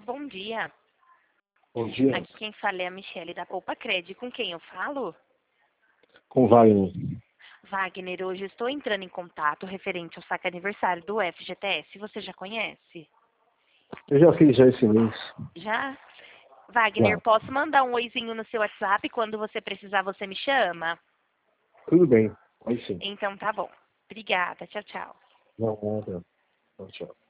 bom dia. Bom dia. Aqui quem fala é a Michele da Poupa Cred. Com quem eu falo? Com Wagner. Wagner, hoje eu estou entrando em contato referente ao saque aniversário do FGTS. Você já conhece? Eu já fiz já esse mês. Já? Wagner, Já. posso mandar um oizinho no seu WhatsApp? Quando você precisar, você me chama? Tudo bem. Aí sim. Então tá bom. Obrigada. Tchau, tchau. Não, nada. Tchau, tchau.